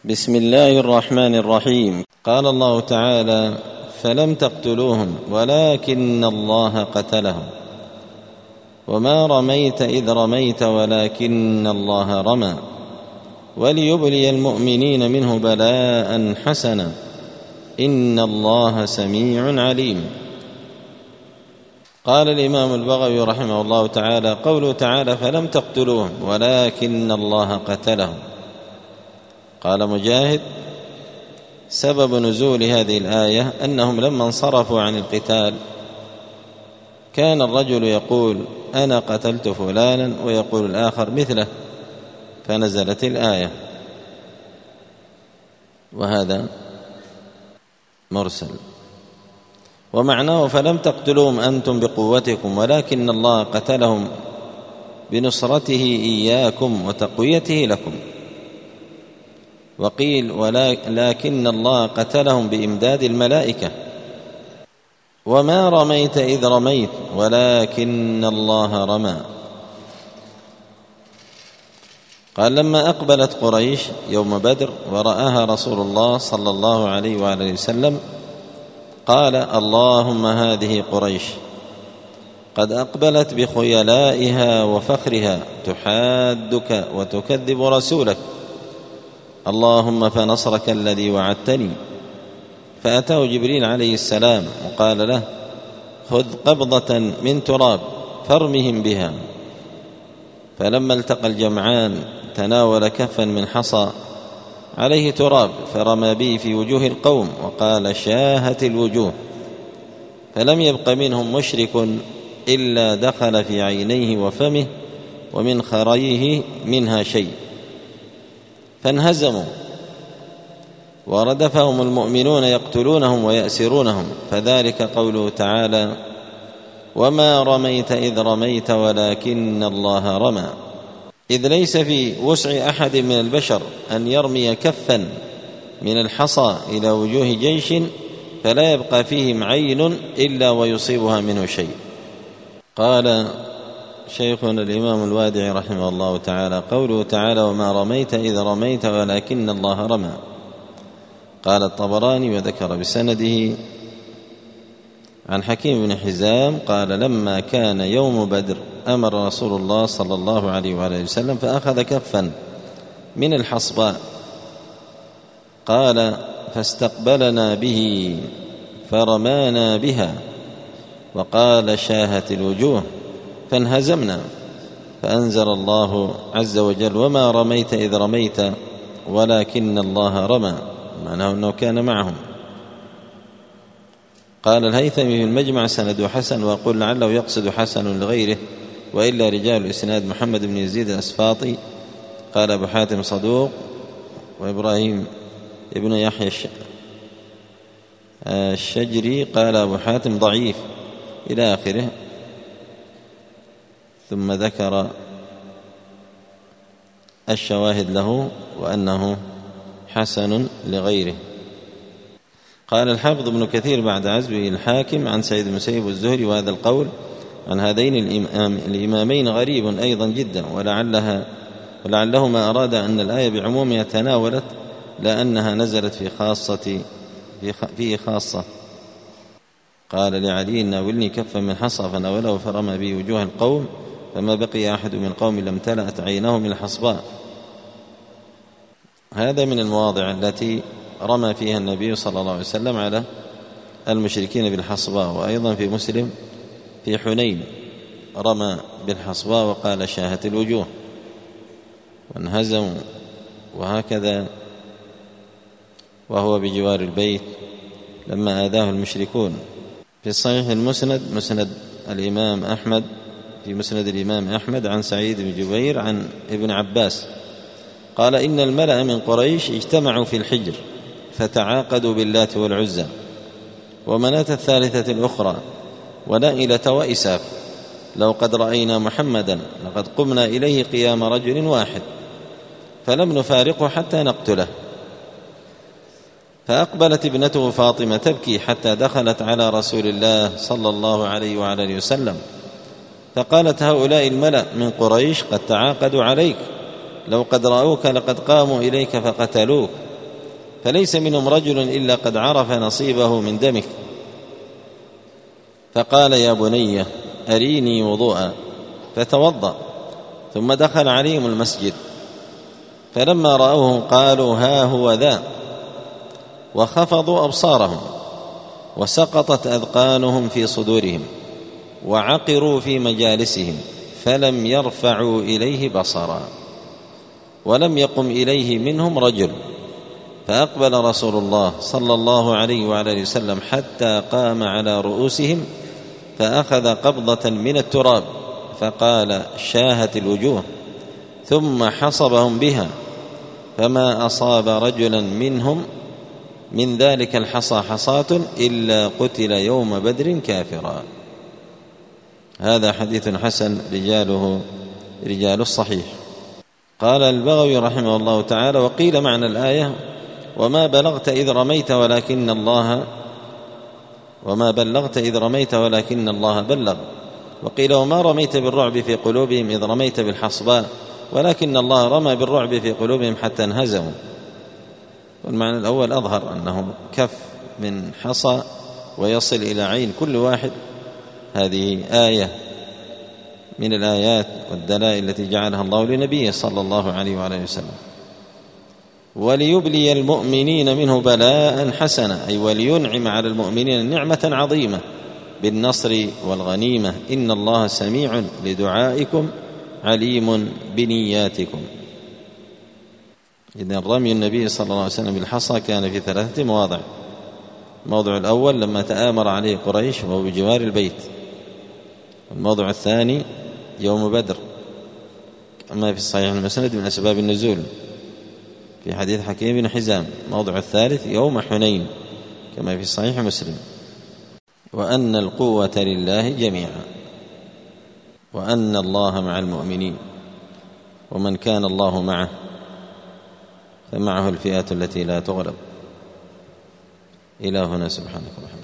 بسم الله الرحمن الرحيم. قال الله تعالى: فلم تقتلوهم ولكن الله قتلهم وما رميت إذ رميت ولكن الله رمى وليبلي المؤمنين منه بلاء حسنا إن الله سميع عليم. قال الإمام البغوي رحمه الله تعالى: قوله تعالى: فلم تقتلوهم ولكن الله قتلهم. قال مجاهد: سبب نزول هذه الآية أنهم لما انصرفوا عن القتال كان الرجل يقول: أنا قتلت فلانا، ويقول الآخر مثله، فنزلت الآية. وهذا مرسل. ومعناه: فلم تقتلوهم أنتم بقوتكم ولكن الله قتلهم بنصرته إياكم وتقويته لكم. وقيل: ولكن الله قتلهم بإمداد الملائكة. وما رميت إذ رميت ولكن الله رمى. قال: لما أقبلت قريش يوم بدر ورآها رسول الله صلى الله عليه وآله وسلم قال: اللهم هذه قريش قد أقبلت بخيلائها وفخرها تحادك وتكذب رسولك، اللهم فنصرك الذي وعدتني. فأتاه جبريل عليه السلام وقال له: خذ قبضة من تراب فارمهم بها. فلما التقى الجمعان تناول كفا من حصى عليه تراب فرمى به في وجوه القوم وقال: شاهت الوجوه. فلم يبق منهم مشرك إلا دخل في عينيه وفمه ومن خريه منها شيء، فانهزموا وردفهم المؤمنون يقتلونهم ويأسرونهم. فذلك قوله تعالى: وما رميت إذ رميت ولكن الله رمى. إذ ليس في وسع أحد من البشر أن يرمي كفا من الحصى إلى وجوه جيش فلا يبقى فيهم عين إلا ويصيبها منه شيء. قال شيخنا الإمام الوادعي رحمه الله تعالى: قوله تعالى: وما رميت إذ رميت ولكن الله رمى. قال الطبراني وذكر بسنده عن حكيم بن حزام قال: لما كان يوم بدر أمر رسول الله صلى الله عليه وآله وسلم فأخذ كفا من الحصباء، قال: فاستقبلنا به فرمانا بها، وقال: شاهت الوجوه، فانهزمنا. فأنزل الله عز وجل: وما رميت إذ رميت ولكن الله رمى، معناه أنه كان معهم. قال الهيثمي في المجمع: سند حسن، وأقول لعله يقصد حسن لغيره، وإلا رجال الإسناد محمد بن يزيد الأسفاطي. قال أبو حاتم: صدوق. وإبراهيم ابن يحيى الشجري قال أبو حاتم: ضعيف، إلى آخره. ثم ذكر الشواهد له وأنه حسن لغيره. قال الحافظ ابن كثير بعد عزبه الحاكم عن سعيد بن المسيب والزهري: وهذا القول عن هذين الإمامين غريب أيضا جدا، ولعلهما أراد أن الآية بعمومها تناولت لأنها نزلت فيه خاصة. قال لعلي: ناولني كفا من حصى، فناوله فرمى به وجوه القوم فما بقي أحد من قوم لم تلأت عينه من الحصباء. هذا من المواضع التي رمى فيها النبي صلى الله عليه وسلم على المشركين بالحصباء. وأيضا في مسلم في حنين رمى بالحصباء وقال: شاهت الوجوه، وانهزموا. وهكذا وهو بجوار البيت لما آذاه المشركون. في الصحيح المسند، مسند الإمام أحمد، في مسند الإمام أحمد عن سعيد بن جبير عن ابن عباس قال: إن الملأ من قريش اجتمعوا في الحجر فتعاقدوا باللات والعزى ومناة الثالثة الأخرى ونائلة وإساف، لو قد رأينا محمدا لقد قمنا إليه قيام رجل واحد فلم نفارقه حتى نقتله. فأقبلت ابنته فاطمة تبكي حتى دخلت على رسول الله صلى الله عليه وعلى آله وسلم، فقالت: هؤلاء الملأ من قريش قد تعاقدوا عليك، لو قد رأوك لقد قاموا إليك فقتلوك، فليس منهم رجل إلا قد عرف نصيبه من دمك. فقال يا بني أريني وضوءا، فتوضأ، ثم دخل عليهم المسجد، فلما رأوه قالوا ها هو ذا، وخفضوا أبصارهم وسقطت أذقانهم في صدورهم وعقروا في مجالسهم، فلم يرفعوا إليه بصرا، ولم يقم إليه منهم رجل. فأقبل رسول الله صلى الله عليه وعلى وسلم حتى قام على رؤوسهم، فأخذ قبضة من التراب فقال شاهت الوجوه، ثم حصبهم بها، فما أصاب رجلا منهم من ذلك الحصى حصاة إلا قتل يوم بدر كافرا. هذا حديث حسن رجاله رجال الصحيح. قال البغوي رحمه الله تعالى: وقيل معنى الآية وما بلغت إذ رميت ولكن الله بلغ. وقيل وما رميت بالرعب في قلوبهم إذ رميت بالحصباء ولكن الله رمى بالرعب في قلوبهم حتى انهزموا. والمعنى الأول أظهر أنه كف من حصى ويصل إلى عين كل واحد. هذه آية من الآيات والدلائل التي جعلها الله لنبيه صلى الله عليه وعلى وسلم. وليبلي المؤمنين منه بلاء حسنا، أي ولينعم على المؤمنين نعمة عظيمة بالنصر والغنيمة. إن الله سميع لدعائكم عليم بنياتكم. إذن رمي النبي صلى الله عليه وسلم بالحصى كان في 3 مواضع. الموضع الأول لما تآمر عليه قريش وهو بجوار البيت. الموضع الثاني يوم بدر كما في الصحيح المسند من أسباب النزول في حديث حكيم بن حزام. الموضع الثالث يوم حنين كما في صحيح مسلم. وأن القوة لله جميعا، وأن الله مع المؤمنين، ومن كان الله معه فمعه الفئات التي لا تغلب. إلى هنا سبحانك اللهم.